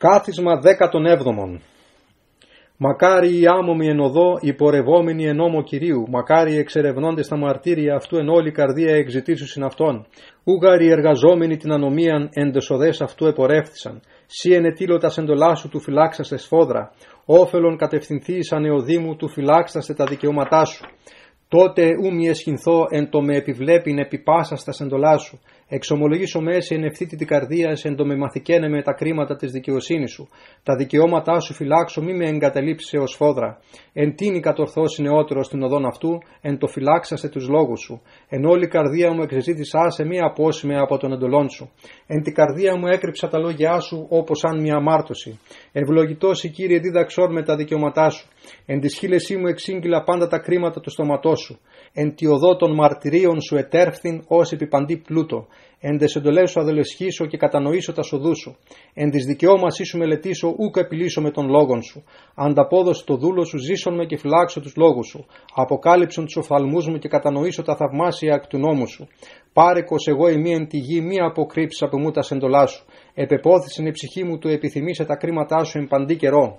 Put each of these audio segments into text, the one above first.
Κάθισμα 17. Μακάρι οι άμωμοι εν οδό, οι πορευόμενοι εν νόμο Κυρίου, μακάρι οι εξερευνώντες τα μαρτύρια αυτού εν όλη καρδία εξητήσουσιν αυτόν. Ούγαροι εργαζόμενοι την ανομίαν εν τες οδές αυτού επορεύθησαν. Σύ ενετήλω τα σεντολά σου του φυλάξαστε σφόδρα, όφελον κατευθυνθείς ανεοδήμου του φυλάξαστε τα δικαιώματά σου. Τότε ου μη εσχυνθώ εν το με επιβλέπειν επί πάσας τα σεντολά σου. Εξομολογήσω μέση εν ευθύτη την καρδία εν το με μαθηκένε με τα κρίματα της δικαιοσύνης σου. Τα δικαιώματά σου φυλάξω μη με εγκαταλείψει ως φόδρα. Εν τίνη κατορθώσει νεότερο στην οδόν αυτού, εν το φυλάξαστε τους λόγους σου. Εν όλη καρδία μου εξεζήτησά σε μη απόσμε από τον εντολόν σου. Εν την καρδία μου έκρυψα τα λόγια σου όπως αν μια αμάρτωση. Ευλογητός η Κύριε δίδαξόν με τα δικαιώματά σου. Εν τη σχήλεσή μου εξήγηλα πάντα τα κρίματα του στόματός σου. Εν τη οδό των μαρτυρίων σου ετέρφθην ως επί παντή πλούτο. Εν τες εντολές σου αδελεσχήσω και κατανοήσω τα σοδού σου. Εν της δικαιώμασή σου μελετήσω ούκ επιλύσω με των λόγων σου. Ανταπόδοση το δούλο σου ζήσον με και φυλάξω τους λόγους σου. Αποκάλυψον τους οφθαλμούς μου και κατανοήσω τα θαυμάσια εκ του νόμου σου. Πάρεκος εγώ ημί εν τη γη μη αποκρύψεις από μου τα σεντολά σου. Επεπόθησεν η ψυχή μου του επιθυμήσε τα κρίματά σου εν παντή καιρό.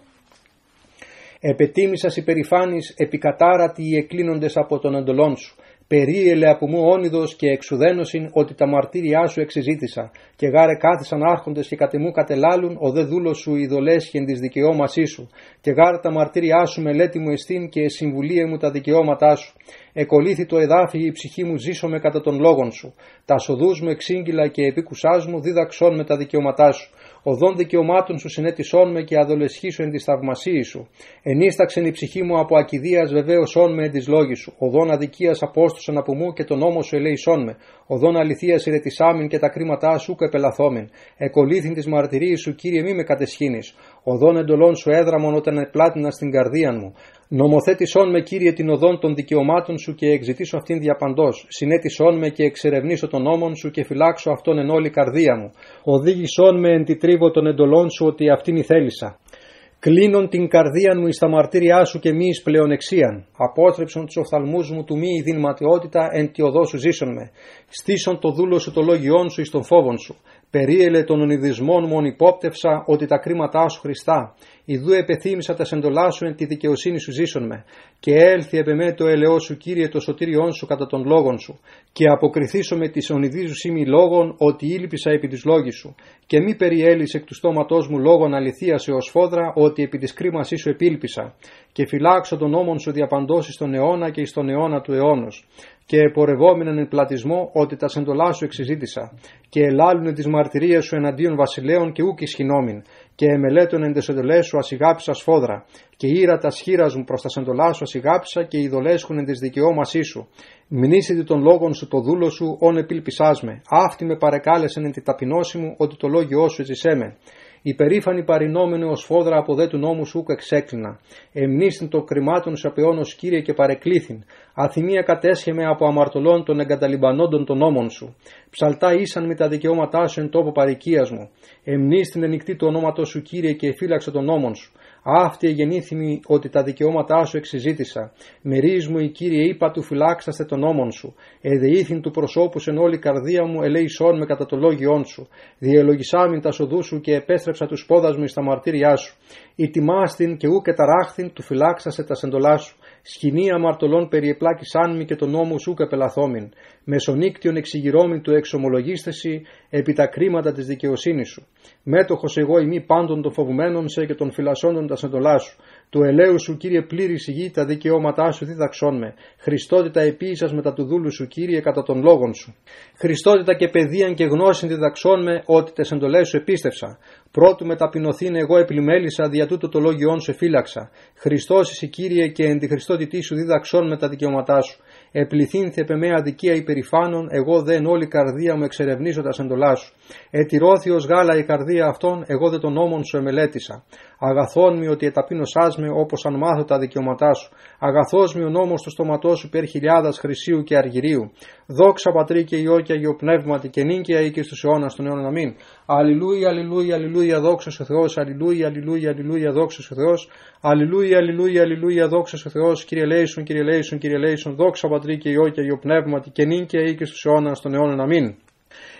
Επετίμησας υπερηφάνης επικατάρατοι οι εκκλίνοντες από τον εντολόν σου. Περίελε από μου όνειδος και εξουδένωσιν ότι τα μαρτύριά σου εξεζήτησα. Και γάρε κάθισαν άρχοντες και κατ' εμού κατελάλουν ο δε δούλος σου ειδολέσχεν της δικαιώμασή σου. Και γάρε τα μαρτύριά σου μελέτη μου εστίν και συμβουλίε μου τα δικαιώματά σου. Εκολύθη το εδάφι η ψυχή μου ζήσομαι κατά των λόγων σου. Τα σοδούς μου εξήγηλα και επίκουσάς μου δίδαξόν με τα δικαιώματά σου. Οδών δικαιωμάτων σου συνέτησόν με και αδολεσχήσου εν της θαυμασίης σου. Ενίσταξεν η ψυχή μου από ακιδείας βεβαίωσόν με εν της λόγης σου. Οδών αδικίας απόστουσαν από μου και τον νόμο σου ελέησόν με. Οδών αληθείας ηρετισάμιν και τα κρίματά σου κεπελαθόμεν. Εκολύθην της μαρτυρίας σου Κύριε μη με κατεσχύνεις. Οδών εντολών σου έδραμον όταν επλάτινα στην καρδίαν μου. Νομοθέτησόν με Κύριε την οδόν των δικαιωμάτων σου και εξητήσω αυτήν διαπαντός. Συνέτησόν με και εξερευνήσω τον νόμον σου και φυλάξω αυτόν εν όλη καρδία μου. Οδήγησόν με εν τη τρίβο των εντολών σου ότι αυτήν η θέλησα. Κλείνον την καρδίαν μου εις τα μαρτύριά σου και μη εις πλεονεξίαν. Απόστρεψον τους οφθαλμούς μου του μη η δυνματιότητα εν τη οδό σου ζήσον με. Στήσον το δούλο σου το λόγιόν σου εις τον φόβον σου. Περίελε των ονειδισμών μου υπόπτευσα ότι τα κρίματά σου Χριστά. Ιδού επεθύμησα τα σεντολά σου εν τη δικαιοσύνη σου ζήσον με. Και έλθει επ' εμέ το ελαιό σου Κύριε το σωτήριόν σου κατά των λόγων σου. Και αποκριθήσω με τις ονειδίζους ημι λόγων ότι ήλπισα επί της λόγης σου. Και μη περιέλεις εκ του στόματός μου λόγων αληθείας έως φόδρα ότι επί της κρίμασής σου επήλπισα. Και φυλάξω τον νόμον σου διαπαντώσεις στον αιώνα και εις τον αιώνα του αιώνος. Και πορευόμενον εν πλατισμό ότι τα σεντολά σου εξεζήτησα. Και ελάλουνε τις μαρτυρίες σου εναντίον βασιλέων και ούκ ισχυνόμην. Και εμελέτων εν τες εντολές σου ασιγάπησα σφόδρα. Και ήρα τα σχήρας μου προς τα σεντολά σου ασιγάπησα και ειδολέσχουν εν της δικαιώμασή σου. Μνήσιτι των λόγων σου το δούλο σου όν επίλπισάς με. Αυτή με παρεκάλεσεν εν τη ταπεινώση μου ότι το λόγιό σου εζησέ με. Υπερήφανη παρινόμενο ως φόδρα από δε του νόμου σου ούκ εξέκλεινα. Εμνίστην το κρυμάτων σου απεώνος Κύριε και παρεκλήθην. Αθυμία κατέσχεμαι από αμαρτωλών των εγκαταλειμπανόντων των νόμων σου. Ψαλτά ήσαν με τα δικαιώματά σου εν τόπο παροικίας μου. Εμνίστην ενικτή το ονόματο σου Κύριε και εφύλαξε τον νόμον σου. Αυτή εγεννήθημη ότι τα δικαιώματά σου εξεζήτησα. Μερίζ μου η Κύριε είπα του φυλάξαστε τον νόμον σου. Εδεήθην του προσώπου εν όλη καρδία μου ελέησόν με κατά το λόγιόν σου. Διελογισάμιν τα σοδού σου και επέστρεψα τους πόδας μου εις τα μαρτύριά σου. Ητιμάστην και ούκ εταράχθην του φυλάξαστε τα σεντολά σου. Σκηνή αμαρτωλών περιεπλάκησάν μη και τον νόμο σου κεπελαθόμην. Μεσονύκτιον εξηγηρώμην του εξομολογίστεση επί τα κρίματα της δικαιοσύνης σου. Μέτοχος εγώ ημί πάντων των φοβουμένων σε και των φυλασσόντων τα σεντολά σου. Του ελαίου σου Κύριε πλήρης η γη, τα δικαιώματά σου δίδαξόν με. Χριστότητα επίησας μετά του δούλου σου Κύριε κατά των λόγων σου. Χριστότητα και παιδείαν και γνώσιν διδαξόν με ότι τες εντολές σου επίστευσα. Πρώτου με ταπεινωθήν εγώ επιλημέλησα δια τούτο το λόγιόν σου εφύλαξα. Χριστός εσύ Κύριε και εν τη Χριστότητή σου δίδαξόν με τα δικαιώματά σου. Επληθύνθη επ' εμέ αδικία υπερηφάνων, εγώ δε εν όλη καρδία μου εξερευνήσω τα σεντολά σου. Ετηρώθη ως γάλα η καρδία αυτών, εγώ δε τον νόμον σου εμελέτησα. Αγαθόν μη ότι εταπείνωσάς με όπως αν μάθω τα δικαιώματά σου. Αγαθός μη ο νόμος του στόματός σου υπέρ χιλιάδας χρυσίου και αργυρίου. Δόξα Πατρί και Υιό και Αγιο Πνεύματι και νίκαια ή και στους αιώνας των αιώνων. Αμήν. Αλληλούια, αλληλούια, αλληλούια, δόξα ο Θεός. Αλληλούια, αλληλούια, αλληλούια, δόξα ο Θεός. Αλληλούια, αλληλούια, αλληλούια, δόξα ο Θεός. Κύριε λέησον, Κύριε λέησον, Κύριε λέησον, δόξα Πατρί και Υιό και Αγιο Πνεύματι και νίκαια ή και στους αιώνας των αιώνων. Αμήν.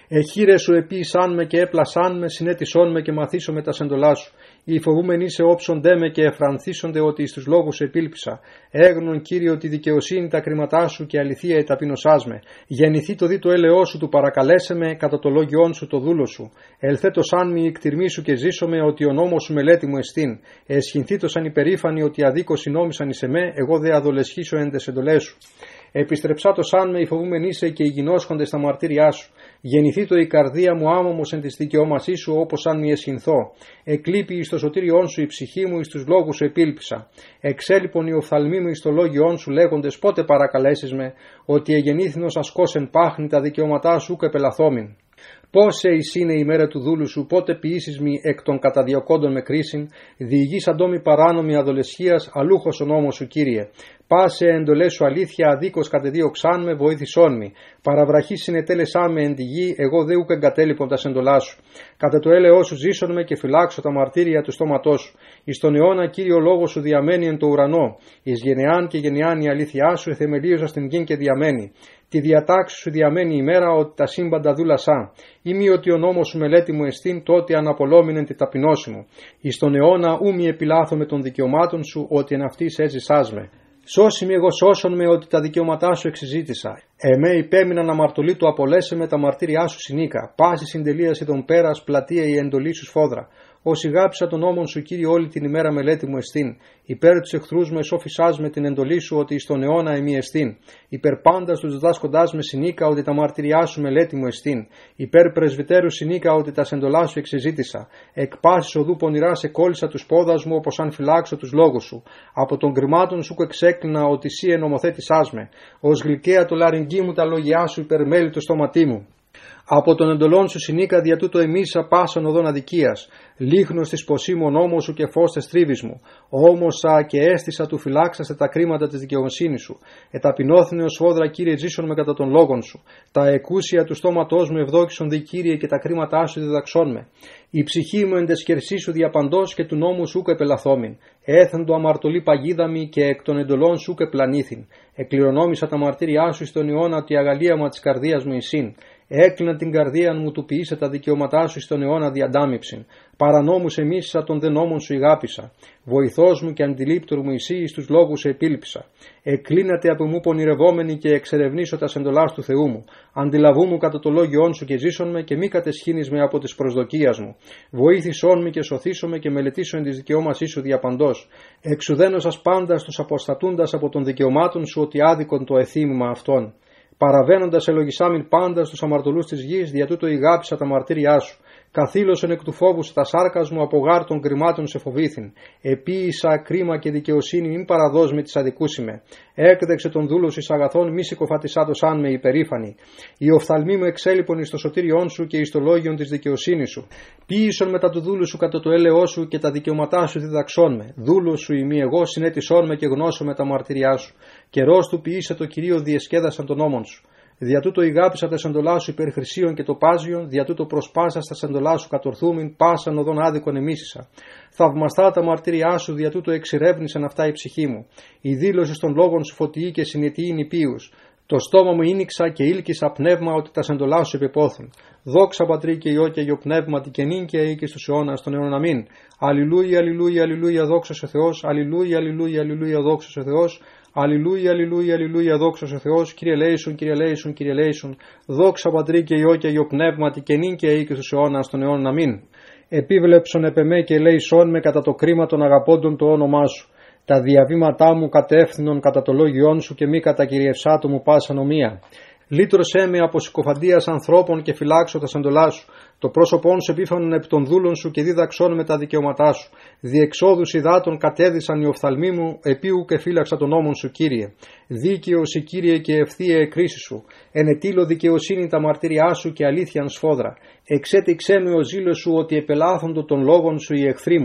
Εχείρε σου επίησάν με και έπλασάν με, συνέτησόν με και μαθήσω με τα σεντολά σου. Οι φοβούμενοι σε όψοντέ με και εφρανθίσονται ότι εις τους λόγους σου επίλπισα. Έγνον, Κύριε, ότι δικαιοσύνη τα κρίματά σου και αληθεία εταπεινωσάς με. Γεννηθεί το δι το έλεό σου του παρακαλέσε με, κατά το λόγιόν σου το δούλο σου. Ελθέτωσάν μη η κτηρμή σου και ζήσομαι, ότι ο νόμος σου μελέτη μου εστίν. Εσχυνθήτωσαν υπερήφανοι ότι αδίκως νόμισαν εις εμέ, εγώ δε αδολεσχήσω εν τες εντολές σου. Επιστρεψάτωσάν με οι φοβούμενοι είσαι και οι γινώσχοντες στα μαρτύριά σου. Γεννηθεί το η καρδία μου άμωμος εν της δικαιώμασής σου, όπως αν μη εσχυνθώ. Εκλείπει εις το σωτήριόν σου η ψυχή μου, εις τους λόγους σου επίλπισα. Εξέλιπον οι οφθαλμοί μου εις το λόγιόν σου, λέγοντες πότε παρακαλέσεις με, ότι εγεννήθηνος ασκός εν πάχνη τα δικαιώματά σου και πελαθόμην. Πόσε εις είναι η μέρα του δούλου σου, πότε ποιήσεις μη εκ των καταδιωκόντων με κρίσιν, διηγείς αντόμη παράνομη αδολεσχίας, αλούχος ο νόμος σου, Κύριε. Πάσε εντολές σου αλήθεια, αδίκως κατεδίωξάν με, βοήθησόν μη. Παραβραχή συνετέλεσά με εν τη γη, εγώ δε ουκ εγκατέλειπον τα σεντολά σου. Κατά το έλεό σου ζήσον με και φυλάξω τα μαρτύρια του στόματός σου. Εις τον αιώνα, Κύριο, λόγο σου διαμένει εν το ουρανό. Εις γενεάν και γενεάν η αλήθειά σου εθεμελίωσα στην γην και διαμένει. Τη διατάξη σου διαμένει ημέρα ότι τα σύμπαντα δούλασά. Ή μη ότι ο νόμος σου μελέτη μου εστίν, τότε αναπολόμηνεν τη ταπεινώση μου. Εις τον αιώνα ου μη επιλάθω με των δικαιωμάτων σου, ότι εν αυτής έζησάς με. Σώσει με εγώ σώσον με, ότι τα δικαιώματά σου εξυζήτησα. Εμέ υπέμειναν αμαρτωλή του απολέσε με, τα μαρτύριά σου συνήκα. Πάση συντελείαση των πέρας, πλατεία η εντολή σου σφόδρα. Όσοι γάψα τον νόμον σου, Κύριε, όλη την ημέρα μελέτη μου εστίν. Υπέρ τους εχθρούς με σώφισάς με την εντολή σου, ότι εις τον αιώνα εμεί εστίν. Υπέρ πάντας τους διδάσκοντάς με συνήκα, ότι τα μαρτυριά σου μελέτη μου εστίν. Υπέρ πρεσβυτέρου συνήκα, ότι τα σεντολά σου εξεζήτησα. Εκ πάσης οδού πονηρά σε κόλλησα τους πόδας μου, όπως αν φυλάξω τους λόγους σου. Από των κρυμάτων σου εξέκλεινα, ότι σύ ενομοθέτησάς με. Ως γλυκαία το λαρυγγί μου τα λόγια σου, υπερμέλη το στόματί μου. Από τον εντολών σου συνήκα, δια τούτο εμίσα πάσαν οδόν αδικίας. Λίχνος της ποσίμων νόμος σου και φως τες τρίβης μου. Όμωσα και έστησα του φυλάξαστε τα κρίματα της δικαιοσύνης σου. Εταπεινώθηνε ο σφόδρα, Κύριε, ζήσον με κατά των λόγων σου. Τα εκούσια του στόματός μου ευδόκησον δι, Κύριε, και τα κρίματά σου διδαξών με. Η ψυχή μου εν τες κερσί σου διαπαντός και του νόμου σου κεπελαθόμην. Έθεν το αμαρτωλή παγίδαμη και εκ των εντολών σου κεπλανήθην. Εκληρονόμησα τα μαρτύριά σου στον αιώνα, ότι η αγαλίαμα της καρδίας μου εισήν. Έκλεινα την καρδία μου, του ποιήσε τα δικαιώματά σου στον αιώνα διαντάμιψην. Παρανόμους εμίσησα, των δε νόμων σου ηγάπησα. Βοηθός μου και αντιλήπτορ μου εσύ, εις τους λόγους σου επίλπισα. Εκλίνατε από μου πονηρευόμενοι και εξερευνήσω τα σεντολάς του Θεού μου. Αντιλαβού μου κατά το λόγιόν σου και ζήσον με, και μη κατεσχύνεις με από τις προσδοκίας μου. Βοήθησόν με και σωθήσον με και μελετήσω εν της δικαιώμασής σου διαπαντός. Εξουδένωσας πάντα στους αποστατούντας από των δικαιωμάτων σου, ότι άδικον το εθύμημα αυτών. Παραβαίνοντας ελογισάμιν πάντα στους αμαρτωλούς της γης, δια τούτο ηγάπησα τα μαρτύριά σου. Καθήλωσον εκ του φόβου τα σάρκας μου, από γάρ των κρυμάτων σε φοβήθην. Επίησα κρίμα και δικαιοσύνη, μην παραδός με της αδικούσιμε. Έκδεξε τον δούλο εις αγαθών, μη συκοφατισάτωσάν με υπερήφανη. Οι οφθαλμοί μου εξέλιπον εις το σωτήριόν σου και εις το λόγιον της δικαιοσύνης σου. Ποίησον μετά του δούλου σου κατά το έλεό σου και τα δικαιώματά σου διδαξών με. Δούλο σου ημί εγώ, συνέτησόν με και γνώσω με τα μαρτυριά σου. Καιρός του ποιήσε το Κυρίο, διεσκέδασαν τον νόμον σου. Δια τούτο ηγάπησα τα σεντολά σου υπέρ χρυσίων και το πάζιον, δια τούτο προσπάσα στα σεντολά σου κατορθούμην, πάσαν οδόν άδικον εμίσησα. Θαυμαστά τα μαρτύριά σου, δια τούτο εξηρεύνησαν αυτά η ψυχή μου. Η δήλωση των λόγων σου φωτιή και συνετιή νηπίους. Το στόμα μου ίνιξα και ήλκησα πνεύμα, ότι τα σεντολά σου επεπόθουν. Δόξα Πατρί και Υιό και Αγιο Πνεύματι και νυν και αεί και στους αιώνας των αιώνων αμήν. Αλληλούια, αλληλούια, αλληλούια, δόξα σε Θεός. Αλληλούια, αλληλούια, αλληλούια, δόξα σε Θεός. Αλληλούια, αλληλούια, αλληλούια, δόξα σε Θεός. Κύριε λέησον, Κύριε λέησον, Κύριε λέησον. Δόξα Πατρί και Υιό και Αγιο Πνεύματι και νυν και αεί και στους αιώνας των αιώνων αμήν. Επίβλεψον επεμέ και λέησον με κατά το κρίμα των αγαπώντων το όνομά σου. Τα διαβήματά μου κατεύθυνον κατά το λόγιόν σου και μη κατακυριευσάτο μου πάσα νομία. Λύτρωσέ με από συκοφαντίας ανθρώπων και φυλάξω τα σεντολά σου. Το πρόσωπόν σου επίφανον επί των δούλων σου και δίδαξόν με τα δικαιώματά σου. Διεξόδους υδάτων κατέδυσαν οι οφθαλμοί μου, επίου και φύλαξα τον νόμον σου, Κύριε. Δίκαιος η Κύριε και ευθεία εκκρίση σου. Ενετήλω δικαιοσύνη τα μαρτύριά σου και αλήθειαν σφόδρα. Εξέτηξέ με ο ζήλος σου, ότι επελάθοντο των λόγων σου οι εχθροί μου.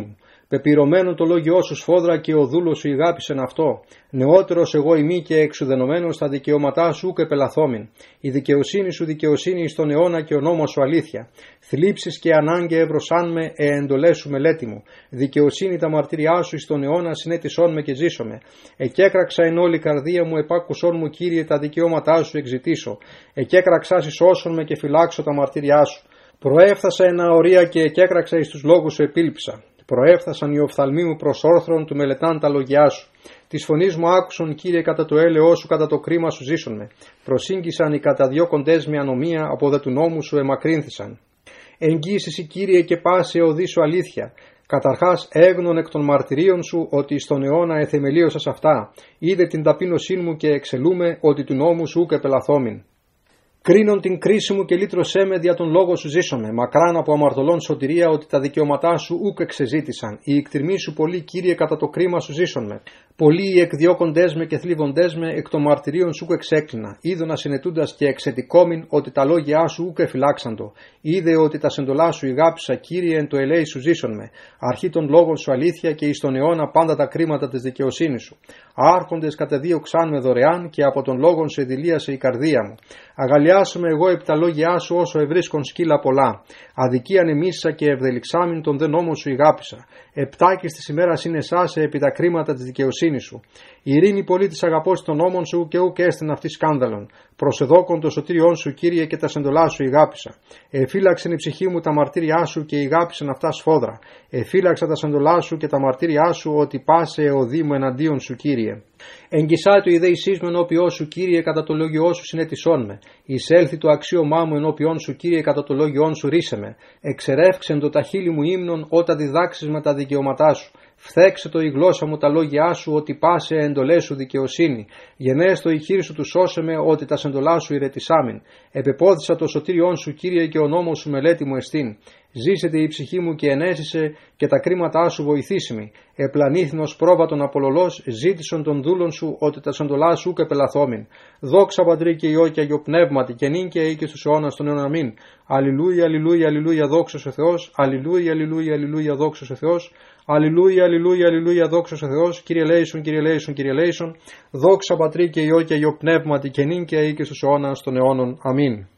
Πεπειρωμένο το λόγιό σου σφόδρα και ο δούλος σου ηγάπησεν αυτό. Νεότερος εγώ ημί και εξουδενωμένος στα δικαιώματά σου και πελαθόμην. Η δικαιοσύνη σου δικαιοσύνη εις τον αιώνα και ο νόμος σου αλήθεια. Θλίψεις και ανάγκη ευρωσάν με εντολές σου μελέτη μου. Δικαιοσύνη τα μαρτυριά σου εις τον αιώνα συνέτησόν με και ζήσομαι. Εκέκραξα εν όλη καρδία μου επάκουσόν μου Κύριε τα δικαιώματά σου εξητήσω. Εκέκραξα σώσον με και φυλάξω τα μαρτυριά σου. Προέφθασα εν αορία και εκέκραξα εις τους λόγους σου επίληψα. Προέφθασαν οι οφθαλμοί μου προς όρθρον του μελετάν τα λόγια σου. Της φωνής μου άκουσον Κύριε κατά το έλεό σου, κατά το κρίμα σου ζήσον με. Προσήγγισαν οι καταδιώκοντές με ανομία, από δε του νόμου σου εμακρύνθησαν. Εγγύησες Κύριε και πάσε οδή σου αλήθεια. Καταρχάς έγνων εκ των μαρτυρίων σου ότι στον αιώνα εθεμελίωσας αυτά. Είδε την ταπείνωσή μου και εξελούμε ότι του νόμου σου ουκ επελαθόμην. Κρίνον την κρίση μου και λύτρωσέ με δια τον λόγο σου ζήσομαι. Μακράν από αμαρτωλών σωτηρία ότι τα δικαιώματά σου ουκ εξεζήτησαν. Οι εκτιρμοί σου πολλοί Κύριε κατά το κρίμα σου ζήσομαι. Πολλοί οι εκδιώκοντές με και θλίβοντές με εκ των μαρτυρίων σου ουκ εξέκλεινα. Είδωνα συνετούντας και εξετικόμην ότι τα λόγια σου ουκ εφυλάξαντο. Είδε ότι τα σεντολά σου ηγάπησα Κύριε εν το ελέη σου ζήσομαι. Αρχή των λόγων σου αλήθεια και εις τον αιώνα πάντα τα κρίματα της δικαιοσύνης σου. Άρχοντες κατεδίωξαν με δωρεάν και από τον λόγων σου εδηλίασε η καρδία μου. Αγαλιάσουμε εγώ επί τα λόγια σου όσο ευρίσκον σκύλα πολλά. Αδικίαν εμίσσα και ευδελιξάμιν τον δε νόμο σου ηγάπησα. Επτάκης της ημέρας είναι εσάσε επί τα κρίματα της δικαιοσύνης σου. Ειρήνη πολύ της αγαπός των νόμων σου και ουκ έστεν αυτή σκάνδαλον. Προσεδόκον το σωτήριόν σου Κύριε και τα σεντολά σου ηγάπησα. Εφύλαξεν η ψυχή μου τα μαρτύριά σου και ηγάπησεν αυτά σφόδρα. Εφύλαξα τα σεντολά σου και τα μαρτύριά σου ότι πάσε οδή μου εναντίον σου Κύριε. Εγγισά του ιδέησής μου ενώπιό σου Κύριε κατά το λόγιό σου συνέτησόν με. Εισέλθει το αξίωμά μου ενώπιόν σου Κύριε κατά το λόγιόν σου ρίσε με. Εξερεύξεν το τα χείλη μου ύμνον όταν διδάξεις με τα δικαιώματά σου. Φθέξε το η γλώσσα μου τα λόγια σου ότι πάσε εντολές σου δικαιοσύνη. Γενέστο η χείρι σου του σώσε με ότι τα σεντολά σου ηρετισάμιν. Επεπόδησα το σωτήριόν σου Κύριε και ο νόμος σου μελέτη μου εστίν. Ζήσεται η ψυχή μου και ενέσισε και τα κρίματά σου βοηθήσιμη. Επλανήθνος πρόβατον απολολός ζήτησον των δούλων σου ότι τα σεντολά σου και πελαθόμην. Δόξα Πατρί και Υιό και Αγιο Πνεύματι και νυν και οίκη στους αιώνας των αιώνων αμήν. Αλληλούια, αλληλούια, αλληλούια, δόξος ο Θεός. Αλληλούια, αλληλούια, αλληλούια, δόξος ο Θεός. Αλληλούια, αλληλούια, αλληλούια, δόξος ο Θεός. Κύριε λέησον, Κύριε λέησον, Κύριε λέησον. Δόξα Πατρί και Υιό και Αγιο Πνεύματι και νυν και οίκη στους αιώνας των αιώνων αμήν.